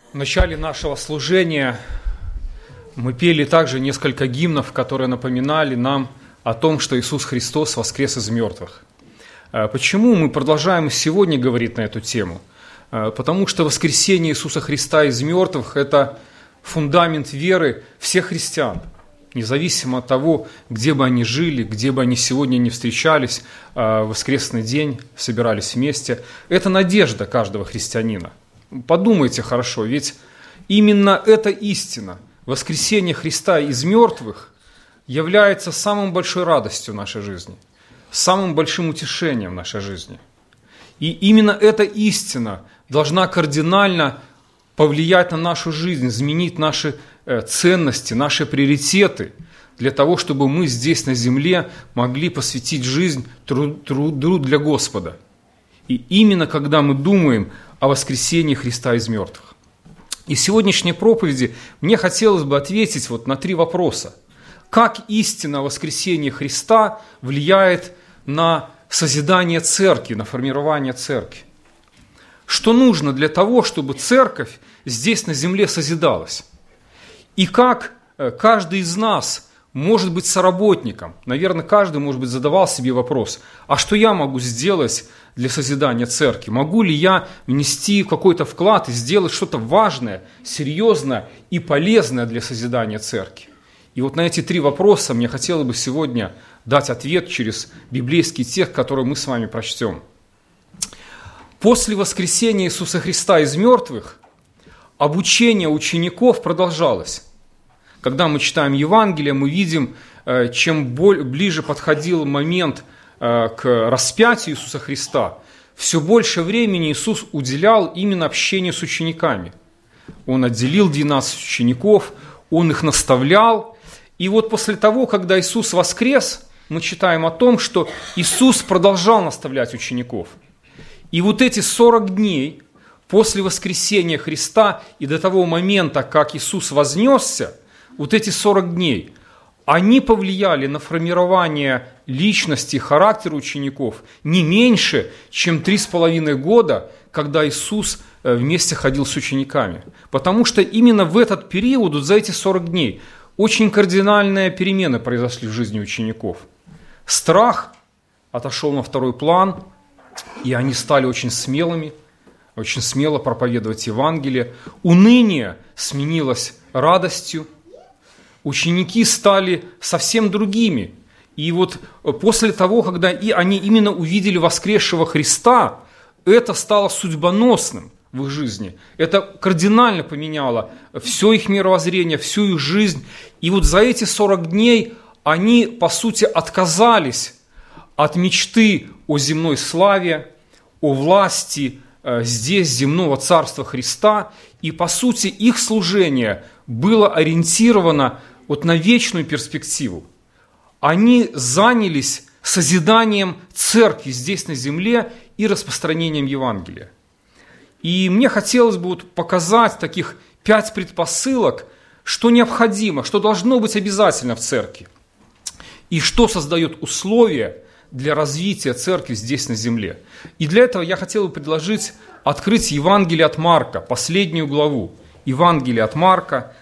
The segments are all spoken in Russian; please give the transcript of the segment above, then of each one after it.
В начале нашего служения мы пели также несколько гимнов, которые напоминали нам о том, что Иисус Христос воскрес из мертвых. Почему мы продолжаем сегодня говорить на эту тему? Потому что воскресение Иисуса Христа из мертвых – это фундамент веры всех христиан, независимо от того, где бы они жили, где бы они сегодня не встречались, в воскресный день собирались вместе. Это надежда каждого христианина. Подумайте хорошо, ведь именно эта истина, воскресение Христа из мертвых, является самой большой радостью нашей жизни, самым большим утешением нашей жизни. И именно эта истина должна кардинально повлиять на нашу жизнь, изменить наши ценности, наши приоритеты, для того, чтобы мы здесь на земле могли посвятить жизнь труду для Господа. И именно когда мы думаем о воскресении Христа из мертвых. И в сегодняшней проповеди мне хотелось бы ответить на 3 вопроса. Как истина воскресения Христа влияет на созидание церкви, на формирование церкви? Что нужно для того, чтобы церковь здесь на земле созидалась? И как каждый из нас может быть соработником? Наверное, каждый, может быть, задавал себе вопрос, а что я могу сделать для созидания церкви? Могу ли я внести какой-то вклад и сделать что-то важное, серьезное и полезное для созидания церкви? И на эти 3 вопроса мне хотелось бы сегодня дать ответ через библейский текст, который мы с вами прочтем. После воскресения Иисуса Христа из мертвых обучение учеников продолжалось. Когда мы читаем Евангелие, мы видим, чем ближе подходил момент к распятию Иисуса Христа, все больше времени Иисус уделял именно общению с учениками. Он отделил 12 учеников, Он их наставлял. И после того, когда Иисус воскрес, мы читаем о том, что Иисус продолжал наставлять учеников. И эти 40 дней после воскресения Христа и до того момента, как Иисус вознесся, эти 40 дней, они повлияли на формирование личности и характера учеников не меньше, чем 3,5 года, когда Иисус вместе ходил с учениками. Потому что именно в этот период, за эти 40 дней, очень кардинальные перемены произошли в жизни учеников. Страх отошел на второй план, и они стали очень смелыми, очень смело проповедовать Евангелие. Уныние сменилось радостью. Ученики стали совсем другими. И после того, когда они именно увидели воскресшего Христа, это стало судьбоносным в их жизни. Это кардинально поменяло все их мировоззрение, всю их жизнь. И за эти 40 дней они, по сути, отказались от мечты о земной славе, о власти здесь земного царства Христа. И, по сути, их служение было ориентировано на вечную перспективу. Они занялись созиданием церкви здесь на земле и распространением Евангелия. И мне хотелось бы показать таких 5 предпосылок, что необходимо, что должно быть обязательно в церкви, и что создает условия для развития церкви здесь на земле. И для этого я хотел бы предложить открыть Евангелие от Марка, последнюю главу. Евангелие от Марка,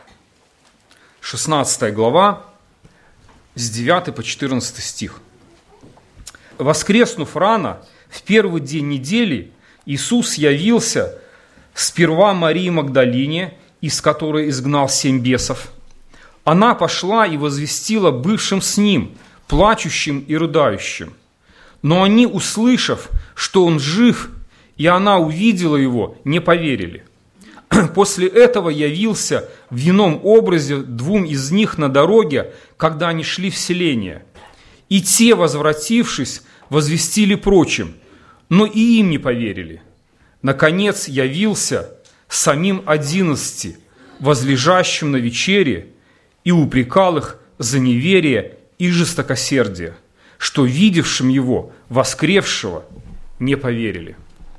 16 глава, с 9 по 14 стих. «Воскреснув рано, в первый день недели, Иисус явился сперва Марии Магдалине, из которой изгнал 7 бесов. Она пошла и возвестила бывшим с ним, плачущим и рыдающим. Но они, услышав, что он жив, и она увидела его, не поверили. После этого явился в ином образе 2 из них на дороге, когда они шли в селение. И те, возвратившись, возвестили прочим, но и им не поверили. Наконец явился самим 11, возлежащим на вечере, и упрекал их за неверие и жестокосердие, что видевшим его, воскресшего, не поверили».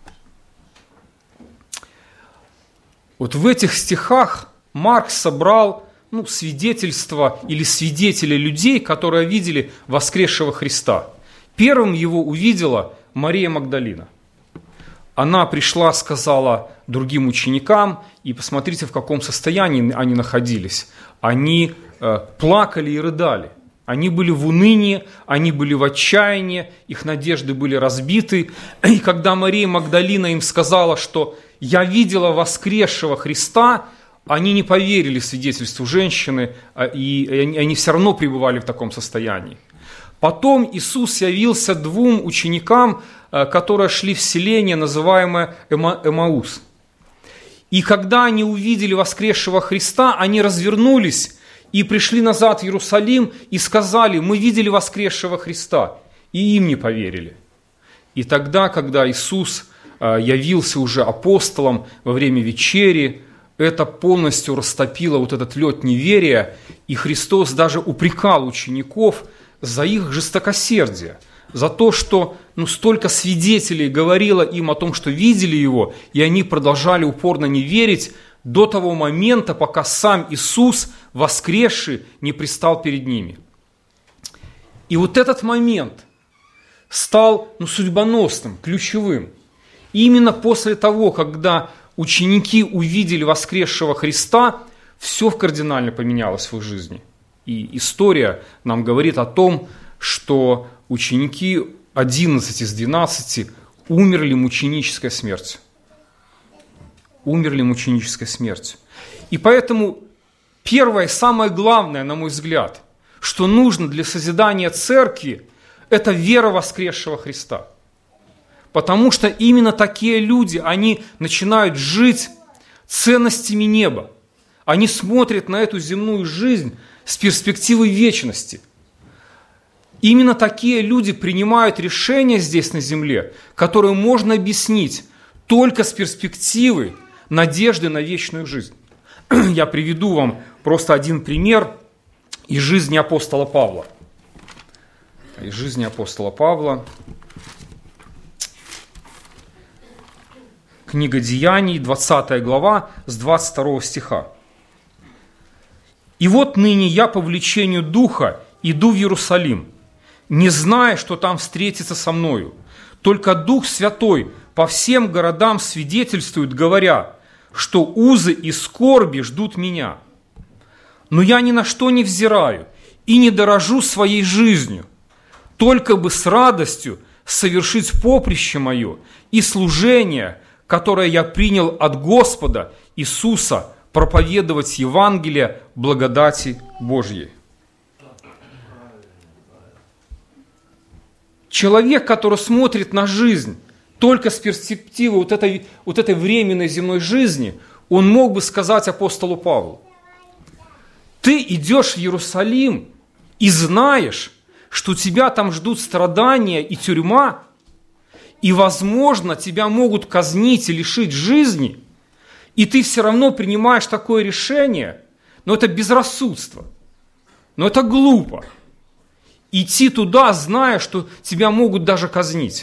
В этих стихах Марк собрал свидетельства или свидетели людей, которые видели воскресшего Христа. Первым его увидела Мария Магдалина. она пришла, сказала другим ученикам, и посмотрите, в каком состоянии они находились. Они плакали и рыдали. Они были в унынии, они были в отчаянии, их надежды были разбиты. И когда Мария Магдалина им сказала, что «я видела воскресшего Христа», они не поверили свидетельству женщины, и они все равно пребывали в таком состоянии. Потом Иисус явился двум ученикам, которые шли в селение, называемое Эмаус. И когда они увидели воскресшего Христа, они развернулись и пришли назад в Иерусалим и сказали: мы видели воскресшего Христа, и им не поверили. И тогда, когда Иисус явился уже апостолом во время вечери, это полностью растопило вот этот лед неверия, и Христос даже упрекал учеников за их жестокосердие, за то, что столько свидетелей говорило им о том, что видели Его, и они продолжали упорно не верить до того момента, пока сам Иисус, воскресший, не предстал перед ними. И вот этот момент стал судьбоносным, ключевым. И именно после того, когда ученики увидели воскресшего Христа, все кардинально поменялось в их жизни. И история нам говорит о том, что ученики 11 из 12 умерли мученической смертью. Умерли мученической смертью. И поэтому первое, самое главное, на мой взгляд, что нужно для созидания церкви, это вера воскресшего Христа. Потому что именно такие люди, они начинают жить ценностями неба. Они смотрят на эту земную жизнь с перспективой вечности. Именно такие люди принимают решения здесь на земле, которые можно объяснить только с перспективы надежды на вечную жизнь. Я приведу вам просто один пример из жизни апостола Павла. Из жизни апостола Павла. Книга Деяний, 20 глава, с 22 стиха. «И вот ныне я по влечению Духа иду в Иерусалим, не зная, что там встретится со мною. Только Дух Святой по всем городам свидетельствует, говоря, что узы и скорби ждут меня. Но я ни на что не взираю и не дорожу своей жизнью, только бы с радостью совершить поприще мое и служение, которое я принял от Господа Иисуса, проповедовать Евангелие благодати Божьей». Человек, который смотрит на жизнь только с перспективы вот этой временной земной жизни, он мог бы сказать апостолу Павлу: ты идешь в Иерусалим и знаешь, что тебя там ждут страдания и тюрьма, и, возможно, тебя могут казнить и лишить жизни, и ты все равно принимаешь такое решение, но это безрассудство, но это глупо. Идти туда, зная, что тебя могут даже казнить.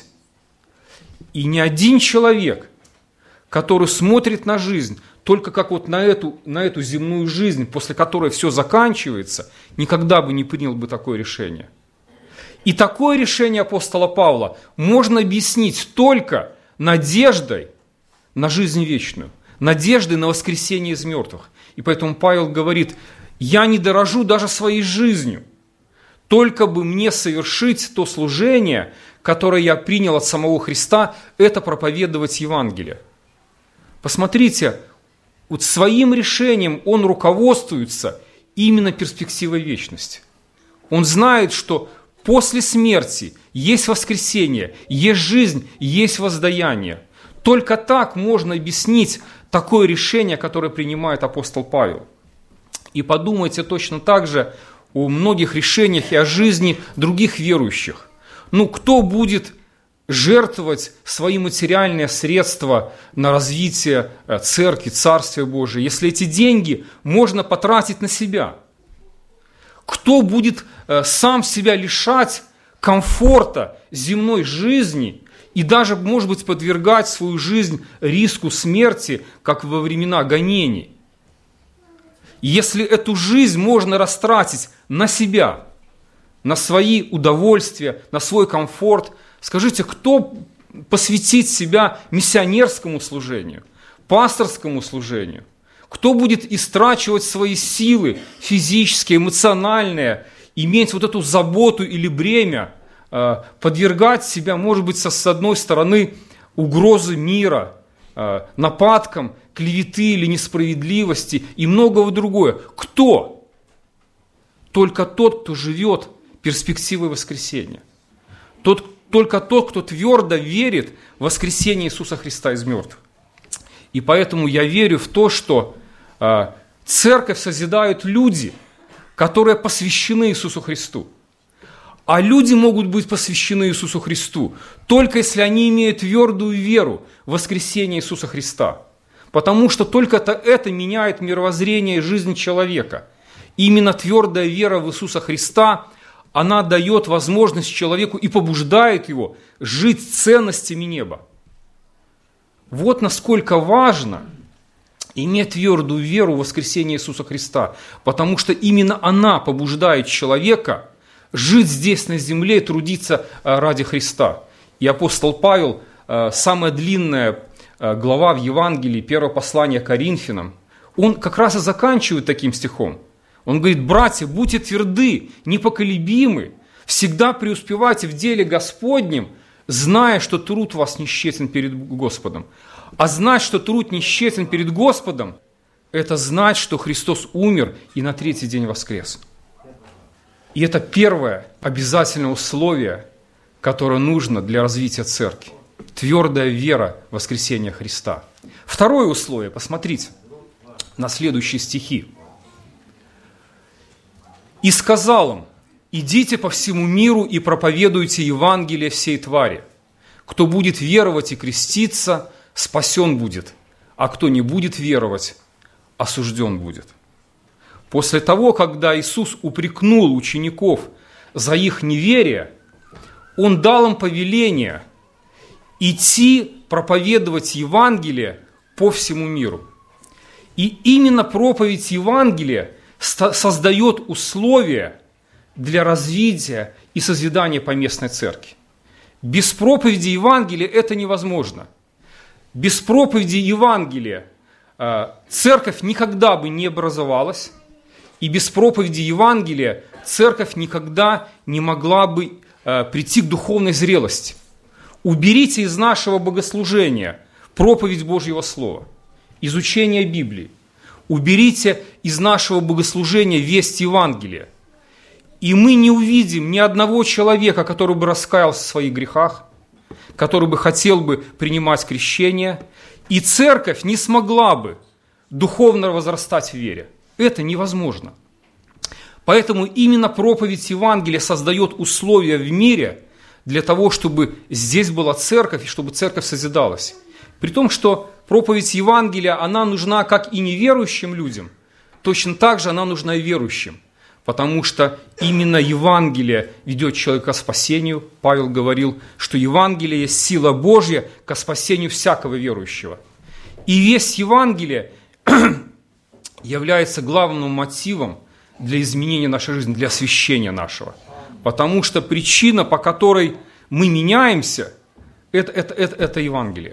И ни один человек, который смотрит на жизнь только как вот на эту земную жизнь, после которой все заканчивается, никогда бы не принял бы такое решение. И такое решение апостола Павла можно объяснить только надеждой на жизнь вечную, надеждой на воскресение из мертвых. И поэтому Павел говорит: я не дорожу даже своей жизнью, только бы мне совершить то служение, которое я принял от самого Христа, это проповедовать Евангелие. Посмотрите, вот своим решением он руководствуется именно перспективой вечности. Он знает, что после смерти есть воскресение, есть жизнь, есть воздаяние. Только так можно объяснить такое решение, которое принимает апостол Павел. И подумайте точно так же о многих решениях и о жизни других верующих. Кто будет жертвовать свои материальные средства на развитие церкви, Царствия Божия, если эти деньги можно потратить на себя? Кто будет сам себя лишать комфорта земной жизни и даже, может быть, подвергать свою жизнь риску смерти, как во времена гонений? Если эту жизнь можно растратить на себя, на свои удовольствия, на свой комфорт, скажите, кто посвятить себя миссионерскому служению, пасторскому служению? Кто будет истрачивать свои силы физические, эмоциональные, иметь вот эту заботу или бремя, подвергать себя, может быть, с одной стороны, угрозы мира, нападкам, клеветы или несправедливости и многого другое? Кто? Только тот, кто живет перспективой воскресения. Только тот, кто твердо верит в воскресение Иисуса Христа из мертвых. И поэтому я верю в то, что церковь созидают люди, которые посвящены Иисусу Христу. А люди могут быть посвящены Иисусу Христу, только если они имеют твердую веру в воскресение Иисуса Христа. Потому что только это меняет мировоззрение и жизнь человека. Именно твердая вера в Иисуса Христа, она дает возможность человеку и побуждает его жить ценностями неба. Вот насколько важно иметь твердую веру в воскресение Иисуса Христа, потому что именно она побуждает человека жить здесь на земле и трудиться ради Христа. И апостол Павел, самая длинная глава в Евангелии, первое послание Коринфянам, он как раз и заканчивает таким стихом. Он говорит: братья, будьте тверды, непоколебимы, всегда преуспевайте в деле Господнем, зная, что труд вас несчастен перед Господом. А знать, что труд несчастен перед Господом, это знать, что Христос умер и на третий день воскрес. И это первое обязательное условие, которое нужно для развития церкви. Твердая вера в воскресение Христа. Второе условие, посмотрите на следующие стихи. «И сказал им: идите по всему миру и проповедуйте Евангелие всей твари. Кто будет веровать и креститься, спасен будет, а кто не будет веровать, осужден будет». После того, когда Иисус упрекнул учеников за их неверие, Он дал им повеление идти проповедовать Евангелие по всему миру. И именно проповедь Евангелия создает условия для развития и созидания поместной церкви. Без проповеди Евангелия это невозможно. Без проповеди Евангелия церковь никогда бы не образовалась, и без проповеди Евангелия церковь никогда не могла бы прийти к духовной зрелости. Уберите из нашего богослужения проповедь Божьего Слова, изучение Библии. Уберите из нашего богослужения весть Евангелия. И мы не увидим ни одного человека, который бы раскаялся в своих грехах, который бы хотел бы принимать крещение, и церковь не смогла бы духовно возрастать в вере. Это невозможно. Поэтому именно проповедь Евангелия создает условия в мире для того, чтобы здесь была церковь и чтобы церковь созидалась. При том, что проповедь Евангелия, она нужна как и неверующим людям, точно так же она нужна и верующим. Потому что именно Евангелие ведет человека к спасению. Павел говорил, что Евангелие есть сила Божья ко спасению всякого верующего. И весть Евангелия является главным мотивом для изменения нашей жизни, для освящения нашего. Потому что причина, по которой мы меняемся, это Евангелие.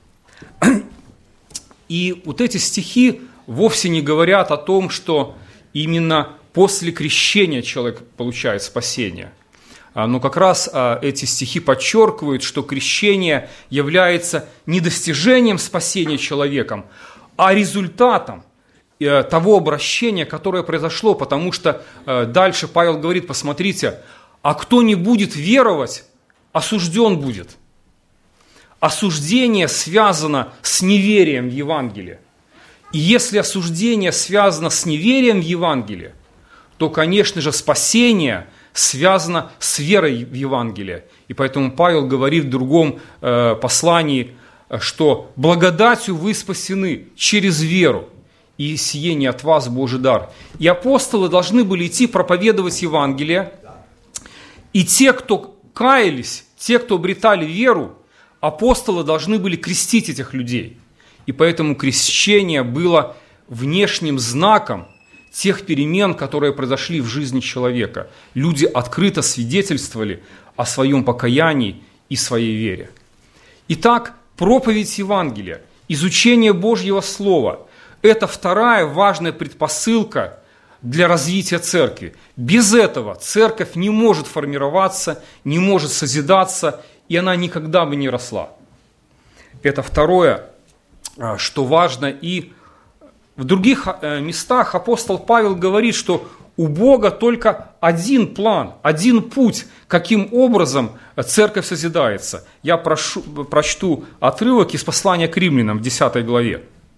И вот эти стихи вовсе не говорят о том, что именно после крещения человек получает спасение. Но как раз эти стихи подчеркивают, что крещение является не достижением спасения человеком, а результатом того обращения, которое произошло. Потому что дальше Павел говорит: посмотрите, а кто не будет веровать, осужден будет. Осуждение связано с неверием в Евангелие. И если осуждение связано с неверием в Евангелие, то, конечно же, спасение связано с верой в Евангелие. И поэтому Павел говорит в другом послании, что благодатью вы спасены через веру, и сие не от вас Божий дар. И апостолы должны были идти проповедовать Евангелие, и те, кто каялись, те, кто обретали веру, апостолы должны были крестить этих людей. И поэтому крещение было внешним знаком тех перемен, которые произошли в жизни человека. Люди открыто свидетельствовали о своем покаянии и своей вере. Итак, проповедь Евангелия, изучение Божьего Слова – это вторая важная предпосылка для развития церкви. Без этого церковь не может формироваться, не может созидаться, и она никогда бы не росла. Это второе, что важно. И в других местах апостол Павел говорит, что у Бога только один план, один путь, каким образом церковь созидается. Я прочту отрывок из послания к Римлянам в 10 главе.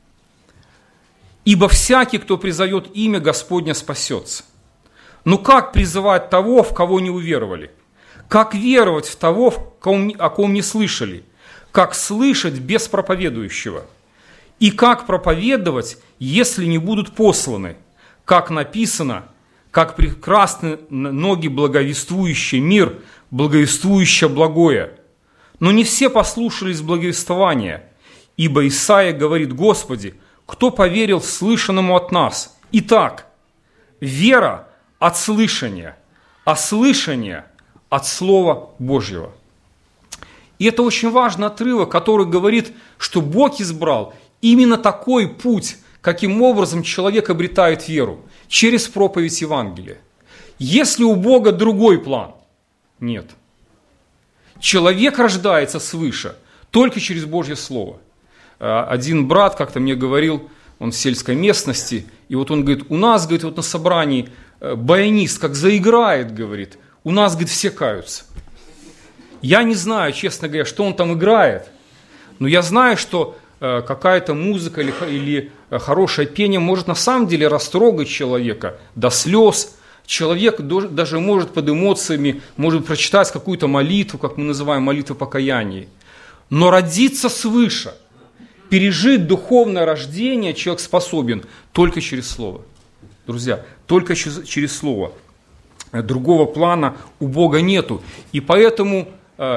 «Ибо всякий, кто призовет имя Господня, спасется. Но как призывать того, в кого не уверовали? Как веровать в того, о ком не слышали? Как слышать без проповедующего? И как проповедовать, если не будут посланы? Как написано, как прекрасны ноги благовествующий мир, благовествующее благое. Но не все послушались благовествования, ибо Исаия говорит: Господи, кто поверил слышанному от нас? Итак, вера от слышания, а слышание от Слова Божьего». И это очень важный отрывок, который говорит, что Бог избрал именно такой путь, каким образом человек обретает веру, через проповедь Евангелия. Если у Бога другой план? Нет. Человек рождается свыше только через Божье Слово. Один брат как-то мне говорил, он в сельской местности, и вот он говорит: у нас, говорит, вот на собрании баянист как заиграет, говорит, у нас, говорит, все каются. Я не знаю, честно говоря, что он там играет, но я знаю, что какая-то музыка или хорошее пение может на самом деле растрогать человека до слез. Человек даже может под эмоциями, может прочитать какую-то молитву, как мы называем молитву покаяния. Но родиться свыше, пережить духовное рождение человек способен только через Слово. Друзья, только через Слово. Другого плана у Бога нету. И поэтому,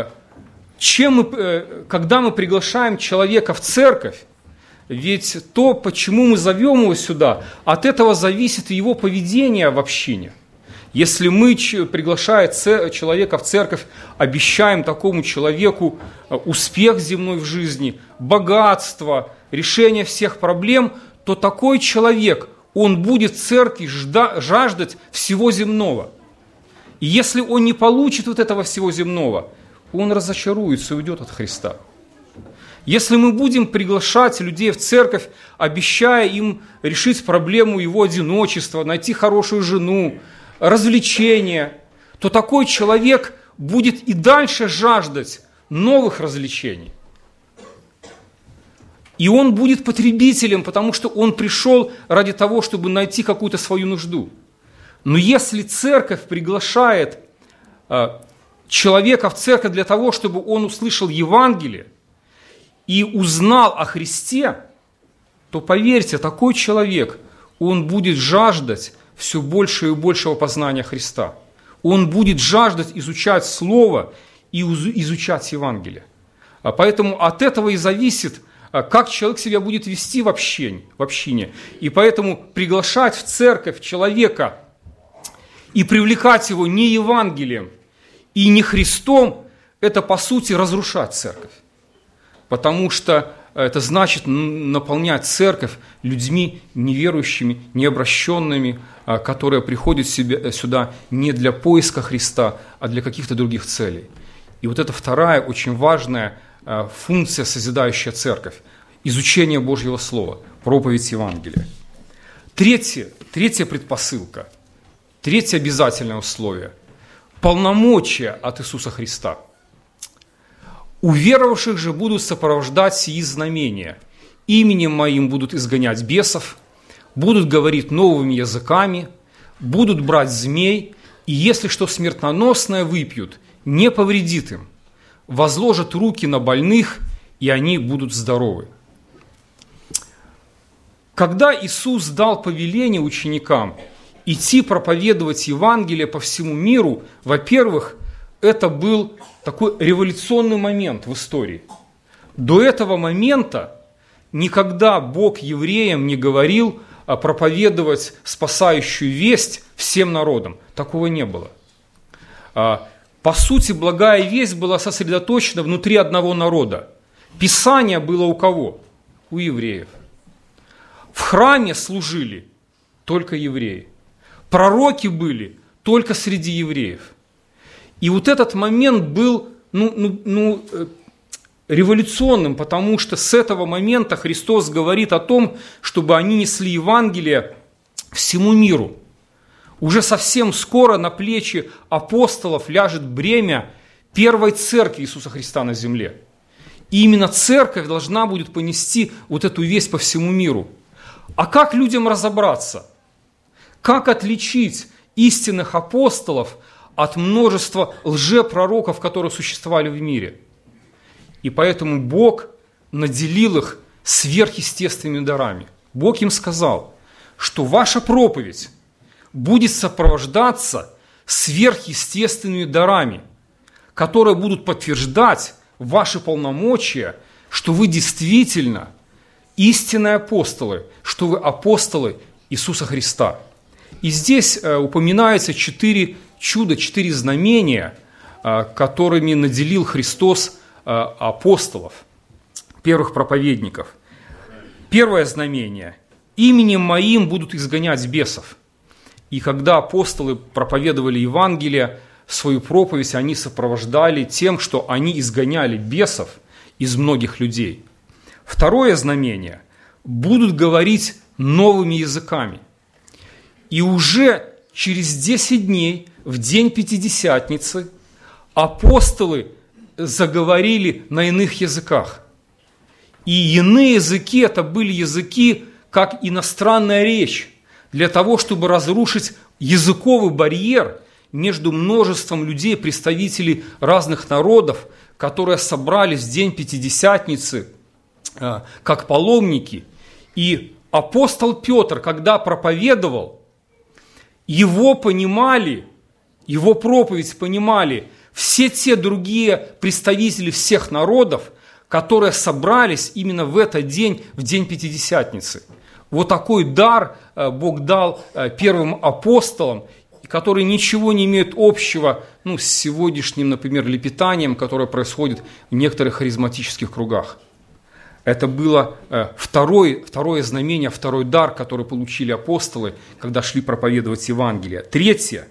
когда мы приглашаем человека в церковь, ведь то, почему мы зовем его сюда, от этого зависит и его поведение в общине. Если мы, приглашая человека в церковь, обещаем такому человеку успех земной в жизни, богатство, решение всех проблем, то такой человек, он будет в церкви жаждать всего земного. И если он не получит вот этого всего земного, он разочаруется и уйдет от Христа. Если мы будем приглашать людей в церковь, обещая им решить проблему его одиночества, найти хорошую жену, развлечения, то такой человек будет и дальше жаждать новых развлечений. И он будет потребителем, потому что он пришел ради того, чтобы найти какую-то свою нужду. Но если церковь приглашает человека в церковь для того, чтобы он услышал Евангелие и узнал о Христе, то, поверьте, такой человек, он будет жаждать все большего и большего познания Христа. Он будет жаждать изучать Слово и изучать Евангелие. Поэтому от этого и зависит, как человек себя будет вести в общине. И поэтому приглашать в церковь человека и привлекать его не Евангелием и не Христом, это по сути разрушать церковь. Потому что это значит наполнять церковь людьми неверующими, необращенными, которые приходят сюда не для поиска Христа, а для каких-то других целей. И вот это вторая очень важная функция созидающая церковь – изучение Божьего Слова, проповедь Евангелия. Третья предпосылка, третье обязательное условие – полномочия от Иисуса Христа. «Уверовавших же будут сопровождать сии знамения. Именем моим будут изгонять бесов, будут говорить новыми языками, будут брать змей, и если что смертоносное выпьют, не повредит им. Возложат руки на больных, и они будут здоровы». Когда Иисус дал повеление ученикам идти проповедовать Евангелие по всему миру, во-первых, это был такой революционный момент в истории. До этого момента никогда Бог евреям не говорил проповедовать спасающую весть всем народам. Такого не было. По сути, благая весть была сосредоточена внутри одного народа. Писание было у кого? У евреев. В храме служили только евреи. Пророки были только среди евреев. И вот этот момент был революционным, потому что с этого момента Христос говорит о том, чтобы они несли Евангелие всему миру. Уже совсем скоро на плечи апостолов ляжет бремя первой церкви Иисуса Христа на земле. И именно церковь должна будет понести вот эту весть по всему миру. А как людям разобраться? Как отличить истинных апостолов от множества лжепророков, которые существовали в мире? И поэтому Бог наделил их сверхъестественными дарами. Бог им сказал, что ваша проповедь будет сопровождаться сверхъестественными дарами, которые будут подтверждать ваши полномочия, что вы действительно истинные апостолы, что вы апостолы Иисуса Христа. И здесь упоминается 4 чуда, 4 знамения, которыми наделил Христос апостолов, первых проповедников. Первое знамение. Именем моим будут изгонять бесов. И когда апостолы проповедовали Евангелие, свою проповедь они сопровождали тем, что они изгоняли бесов из многих людей. Второе знамение. Будут говорить новыми языками. И уже через 10 дней, в день Пятидесятницы, апостолы заговорили на иных языках. И иные языки – это были языки, как иностранная речь, для того, чтобы разрушить языковый барьер между множеством людей, представителей разных народов, которые собрались в день Пятидесятницы, как паломники. И апостол Петр, когда проповедовал, его понимали, его проповедь понимали все те другие представители всех народов, которые собрались именно в этот день, в день Пятидесятницы. Вот такой дар Бог дал первым апостолам, которые ничего не имеют общего с сегодняшним, например, лепетанием, которое происходит в некоторых харизматических кругах. Это было второе знамение, второй дар, который получили апостолы, когда шли проповедовать Евангелие. Третье.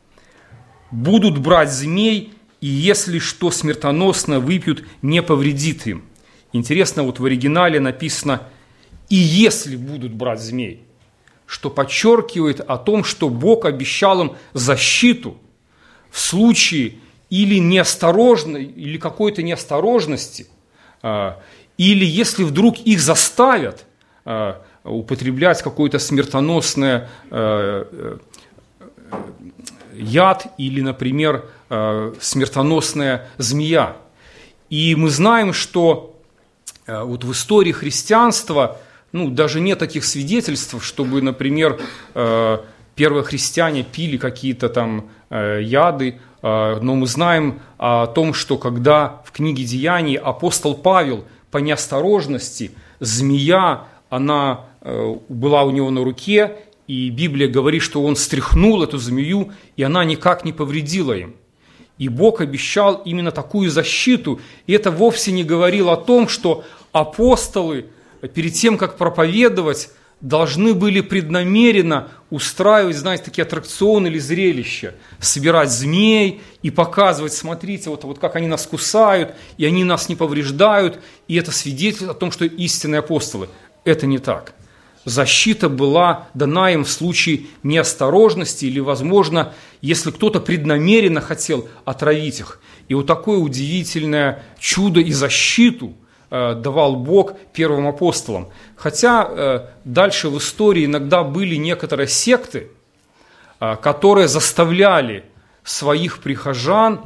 Будут брать змей, и если что смертоносное выпьют, не повредит им. Интересно, вот в оригинале написано «и если будут брать змей», что подчеркивает о том, что Бог обещал им защиту в случае или какой-то неосторожности, или если вдруг их заставят употреблять какой-то смертоносный яд или, например, смертоносная змея. И мы знаем, что вот в истории христианства даже нет таких свидетельств, чтобы, например, первые христиане пили какие-то там яды, но мы знаем о том, что когда в книге Деяний апостол Павел по неосторожности, змея, она была у него на руке, и Библия говорит, что он стряхнул эту змею, и она никак не повредила им. И Бог обещал именно такую защиту, и это вовсе не говорило о том, что апостолы перед тем, как проповедовать, должны были преднамеренно устраивать, знаете, такие аттракционы или зрелища, собирать змей и показывать, смотрите, вот как они нас кусают, и они нас не повреждают, и это свидетельствует о том, что истинные апостолы. Это не так. Защита была дана им в случае неосторожности или, возможно, если кто-то преднамеренно хотел отравить их. И вот такое удивительное чудо и защиту давал Бог первым апостолам. Хотя дальше в истории иногда были некоторые секты, которые заставляли своих прихожан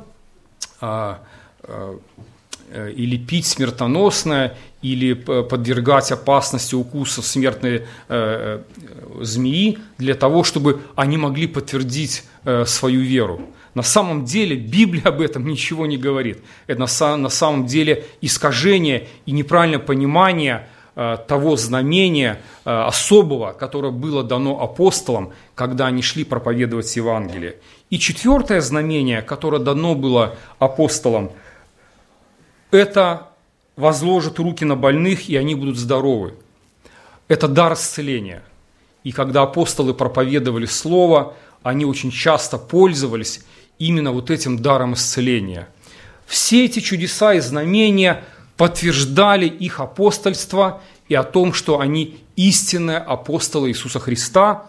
или пить смертоносное, или подвергать опасности укусов смертной змеи, для того, чтобы они могли подтвердить свою веру. На самом деле Библия об этом ничего не говорит. Это на самом деле искажение и неправильное понимание того знамения особого, которое было дано апостолам, когда они шли проповедовать Евангелие. И четвертое знамение, которое дано было апостолам, это возложат руки на больных, и они будут здоровы. Это дар исцеления. И когда апостолы проповедовали Слово, они очень часто пользовались именно вот этим даром исцеления. Все эти чудеса и знамения подтверждали их апостольство и о том, что они истинные апостолы Иисуса Христа.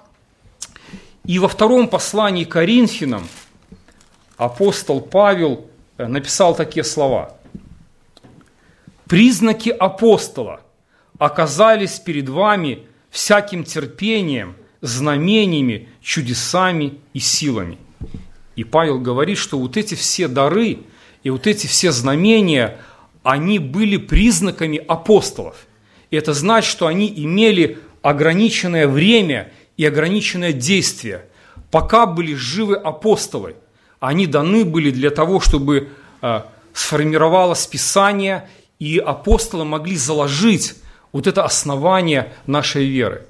И во втором послании к Коринфянам апостол Павел написал такие слова. «Признаки апостола оказались перед вами всяким терпением, знамениями, чудесами и силами». И Павел говорит, что вот эти все дары и вот эти все знамения, они были признаками апостолов. И это значит, что они имели ограниченное время и ограниченное действие. Пока были живы апостолы, они даны были для того, чтобы сформировалось Писание, и апостолы могли заложить вот это основание нашей веры.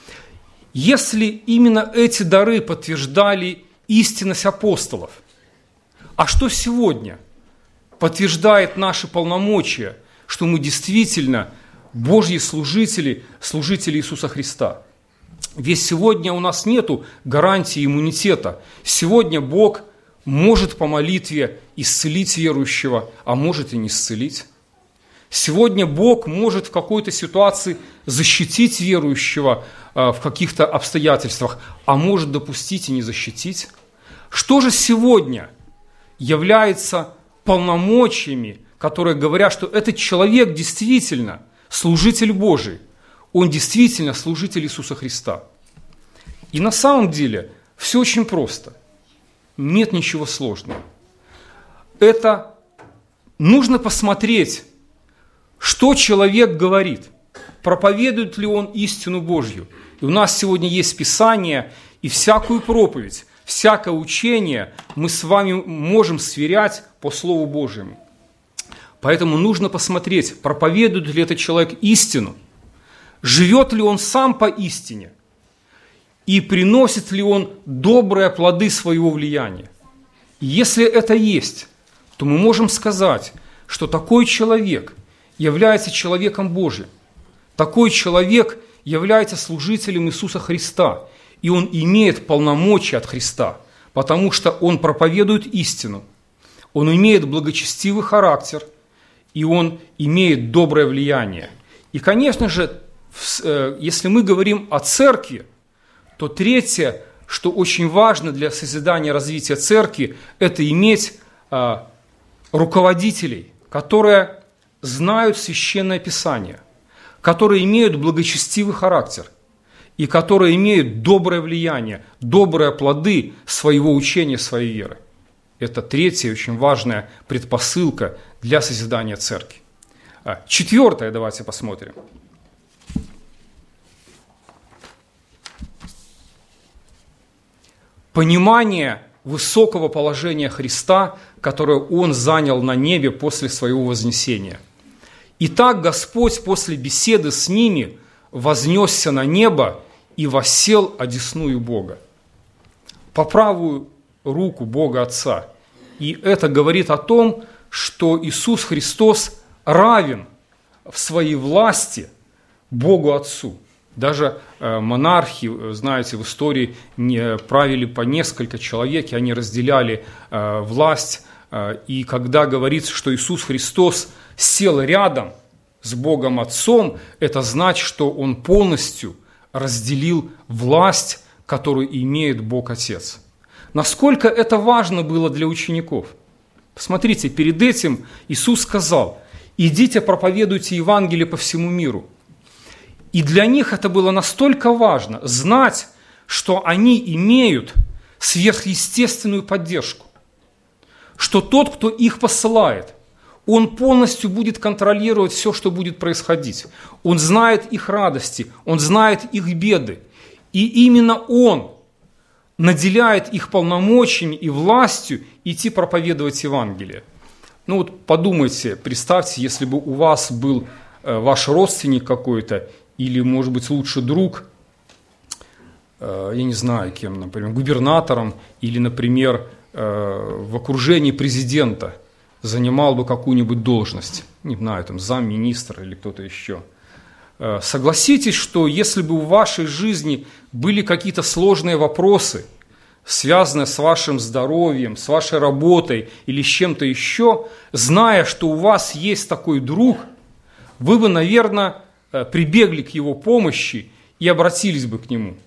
Если именно эти дары подтверждали истинность апостолов, а что сегодня подтверждает наши полномочия, что мы действительно Божьи служители, служители Иисуса Христа? Ведь сегодня у нас нету гарантии иммунитета. Сегодня Бог может по молитве исцелить верующего, а может и не исцелить. Сегодня Бог может в какой-то ситуации защитить верующего в каких-то обстоятельствах, а может допустить и не защитить. Что же сегодня является полномочиями, которые говорят, что этот человек действительно служитель Божий, он действительно служитель Иисуса Христа? И на самом деле все очень просто. Нет ничего сложного. Это нужно посмотреть, что человек говорит, проповедует ли он истину Божью. И у нас сегодня есть Писание, и всякую проповедь, всякое учение мы с вами можем сверять по Слову Божьему. Поэтому нужно посмотреть, проповедует ли этот человек истину, живет ли он сам по истине, и приносит ли он добрые плоды своего влияния. И если это есть, то мы можем сказать, что такой человек является человеком Божьим. Такой человек является служителем Иисуса Христа, и он имеет полномочия от Христа, потому что он проповедует истину, он имеет благочестивый характер, и он имеет доброе влияние. И, конечно же, если мы говорим о церкви, то третье, что очень важно для созидания и развития церкви, это иметь руководителей, которые знают Священное Писание, которые имеют благочестивый характер и которые имеют доброе влияние, добрые плоды своего учения, своей веры. Это третья очень важная предпосылка для созидания церкви. Четвертое, давайте посмотрим. Понимание высокого положения Христа, которое Он занял на небе после Своего вознесения. Итак, Господь после беседы с ними вознесся на небо и воссел одесную Бога, по правую руку Бога Отца. И это говорит о том, что Иисус Христос равен в своей власти Богу Отцу. Даже монархи, знаете, в истории правили по несколько человек, и они разделяли власть. И когда говорится, что Иисус Христос сел рядом с Богом Отцом, это значит, что Он полностью разделил власть, которую имеет Бог Отец. Насколько это важно было для учеников? Посмотрите, перед этим Иисус сказал: «Идите, проповедуйте Евангелие по всему миру». И для них это было настолько важно знать, что они имеют сверхъестественную поддержку, что тот, кто их посылает, он полностью будет контролировать все, что будет происходить. Он знает их радости, он знает их беды. И именно он наделяет их полномочиями и властью идти проповедовать Евангелие. Ну вот подумайте, представьте, если бы у вас был ваш родственник какой-то, или, может быть, лучше друг, я не знаю кем, например, губернатором, или, например, в окружении президента. занимал бы какую-нибудь должность, не знаю, там, замминистра или кто-то еще. Согласитесь, что если бы в вашей жизни были какие-то сложные вопросы, связанные с вашим здоровьем, с вашей работой или с чем-то еще, зная, что у вас есть такой друг, вы бы, наверное, прибегли к его помощи и обратились бы к нему.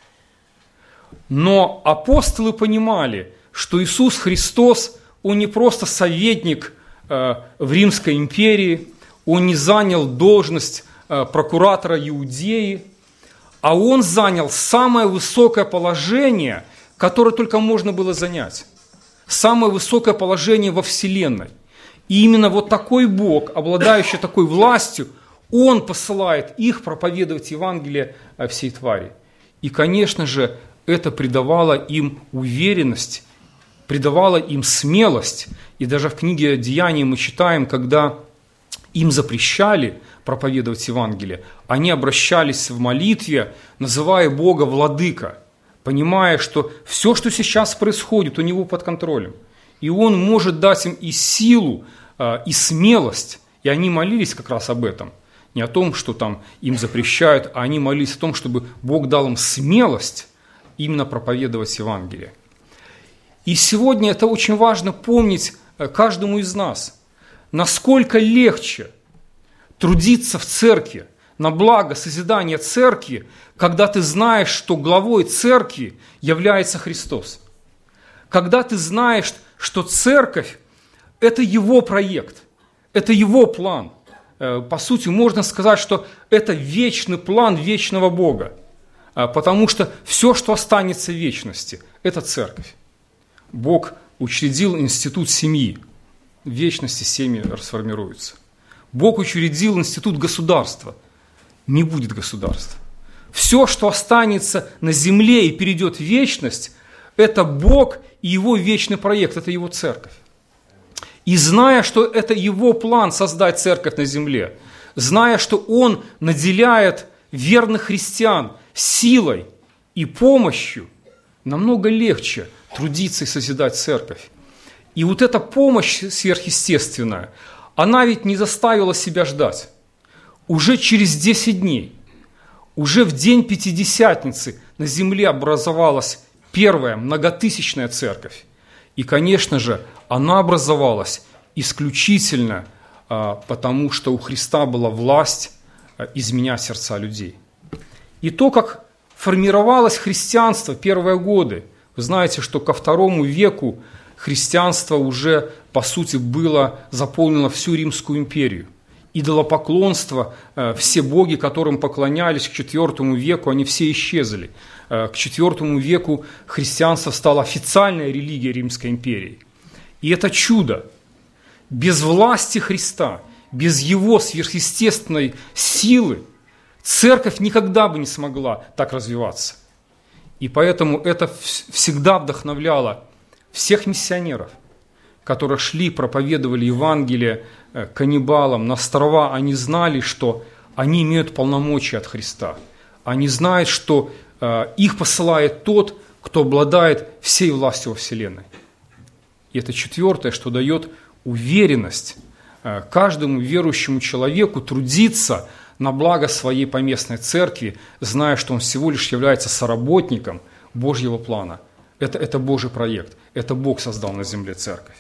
Но апостолы понимали, что Иисус Христос, Он не просто советник в Римской империи, Он не занял должность прокуратора Иудеи, а Он занял самое высокое положение, которое только можно было занять. Самое высокое положение во Вселенной. И именно вот такой Бог, обладающий такой властью, Он посылает их проповедовать Евангелие всей твари. И, конечно же, это придавало им уверенность, придавало им смелость. И даже в книге «Деяний» мы читаем, когда им запрещали проповедовать Евангелие, они обращались в молитве, называя Бога Владыка, понимая, что все, что сейчас происходит, у Него под контролем. И Он может дать им и силу, и смелость. И они молились как раз об этом. Не о том, что там им запрещают, а они молились о том, чтобы Бог дал им смелость именно проповедовать Евангелие. И сегодня это очень важно помнить каждому из нас. Насколько легче трудиться в церкви на благо созидания церкви, когда ты знаешь, что главой церкви является Христос. Когда ты знаешь, что церковь – это Его проект, это Его план. По сути, можно сказать, что это вечный план вечного Бога, потому что все, что останется в вечности – это церковь. Бог учредил институт семьи, в вечности семьи расформируются. Бог учредил институт государства, не будет государства. Все, что останется на земле и перейдет в вечность, это Бог и Его вечный проект, это Его церковь. И зная, что это Его план создать церковь на земле, зная, что Он наделяет верных христиан силой и помощью, намного легче трудиться и созидать церковь. И вот эта помощь сверхъестественная, она ведь не заставила себя ждать. Уже через 10 дней, уже в день Пятидесятницы на земле образовалась первая многотысячная церковь. И, конечно же, она образовалась исключительно потому, что у Христа была власть изменять сердца людей. И то, как формировалось христианство в первые годы, вы знаете, что ко II веку христианство уже, по сути, было заполнено всю Римскую империю. Идолопоклонство, все боги, которым поклонялись к IV веку, они все исчезли. К IV веку христианство стало официальной религией Римской империи. И это чудо. Без власти Христа, без Его сверхъестественной силы церковь никогда бы не смогла так развиваться. И поэтому это всегда вдохновляло всех миссионеров, которые шли, проповедовали Евангелие каннибалам на острова. Они знали, что они имеют полномочия от Христа. Они знают, что их посылает тот, кто обладает всей властью во Вселенной. И это четвертое, что дает уверенность каждому верующему человеку трудиться на благо своей поместной церкви, зная, что он всего лишь является соработником Божьего плана. Это Божий проект, это Бог создал на земле церковь.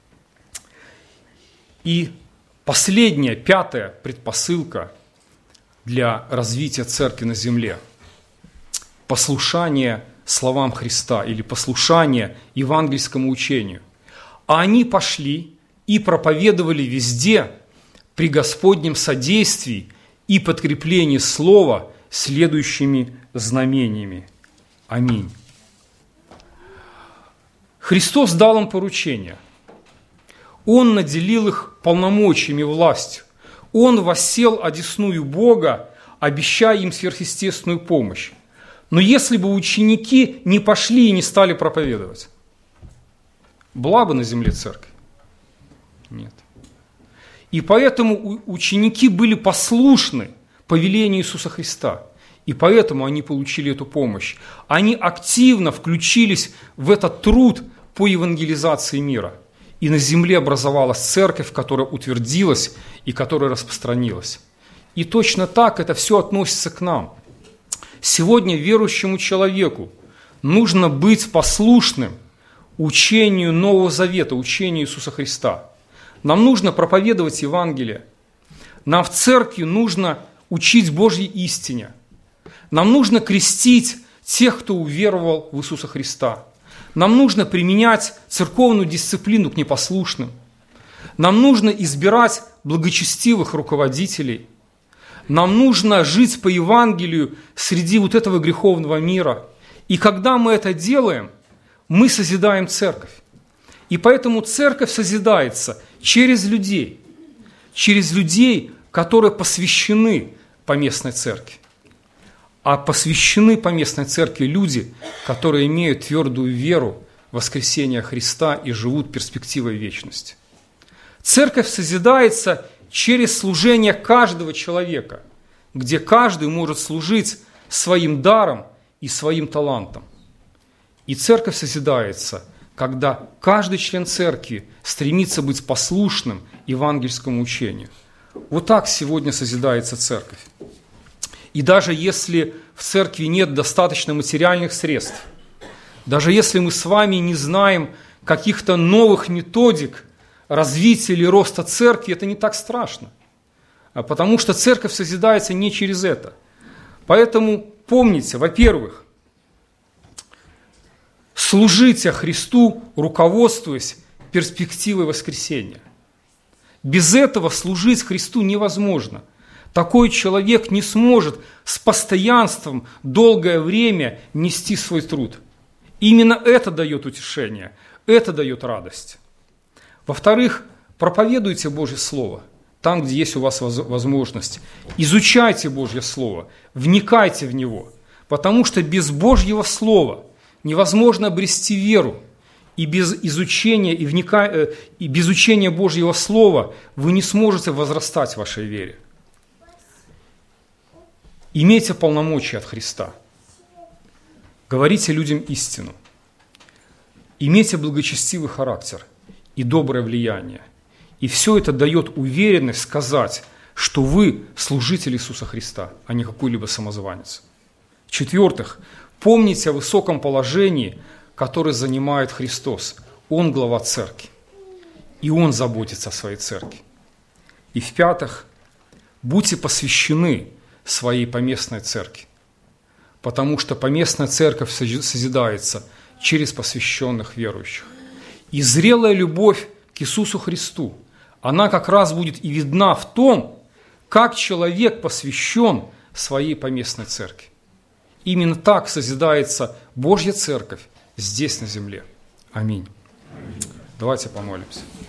И последняя, пятая предпосылка для развития церкви на земле – послушание словам Христа или послушание евангельскому учению. А они пошли и проповедовали везде при Господнем содействии и подкреплении слова следующими знамениями. Аминь. Христос дал им поручение. Он наделил их полномочиями и властью. Он воссел одесную Бога, обещая им сверхъестественную помощь. Но если бы ученики не пошли и не стали проповедовать, была бы на земле церковь? Нет. И поэтому ученики были послушны повелению Иисуса Христа. И поэтому они получили эту помощь. Они активно включились в этот труд по евангелизации мира. и на земле образовалась церковь, которая утвердилась и которая распространилась. И точно так это все относится к нам. Сегодня верующему человеку нужно быть послушным учению Нового Завета, учению Иисуса Христа. Нам нужно проповедовать Евангелие. Нам в церкви нужно учить Божьей истине. Нам нужно крестить тех, кто уверовал в Иисуса Христа. Нам нужно применять церковную дисциплину к непослушным. Нам нужно избирать благочестивых руководителей. Нам нужно жить по Евангелию среди вот этого греховного мира. И когда мы это делаем, мы созидаем церковь. И поэтому церковь созидается через людей, которые посвящены поместной церкви. А посвящены поместной церкви люди, которые имеют твердую веру в воскресение Христа и живут перспективой вечности. Церковь созидается через служение каждого человека, где каждый может служить своим даром и своим талантом. И церковь созидается, когда каждый член церкви стремится быть послушным евангельскому учению. Вот так сегодня созидается церковь. И даже если в церкви нет достаточно материальных средств, даже если мы с вами не знаем каких-то новых методик развития или роста церкви, это не так страшно. Потому что церковь созидается не через это. Поэтому помните, во-первых, служите Христу, руководствуясь перспективой воскресения. Без этого служить Христу невозможно. Такой человек не сможет с постоянством долгое время нести свой труд. Именно это дает утешение, это дает радость. Во-вторых, проповедуйте Божье Слово там, где есть у вас возможность. Изучайте Божье Слово, вникайте в него, потому что без Божьего Слова невозможно обрести веру. И без изучения, и без учения Божьего Слова вы не сможете возрастать в вашей вере. Имейте полномочия от Христа. Говорите людям истину. Имейте благочестивый характер и доброе влияние. И все это дает уверенность сказать, что вы служитель Иисуса Христа, а не какой-либо самозванец. В-четвертых, помните о высоком положении, которое занимает Христос. Он глава церкви, и Он заботится о своей церкви. И в-пятых, будьте посвящены своей поместной церкви, потому что поместная церковь созидается через посвященных верующих. И зрелая любовь к Иисусу Христу, она как раз будет и видна в том, как человек посвящен своей поместной церкви. Именно так созидается Божья церковь здесь на земле. Аминь. Давайте помолимся.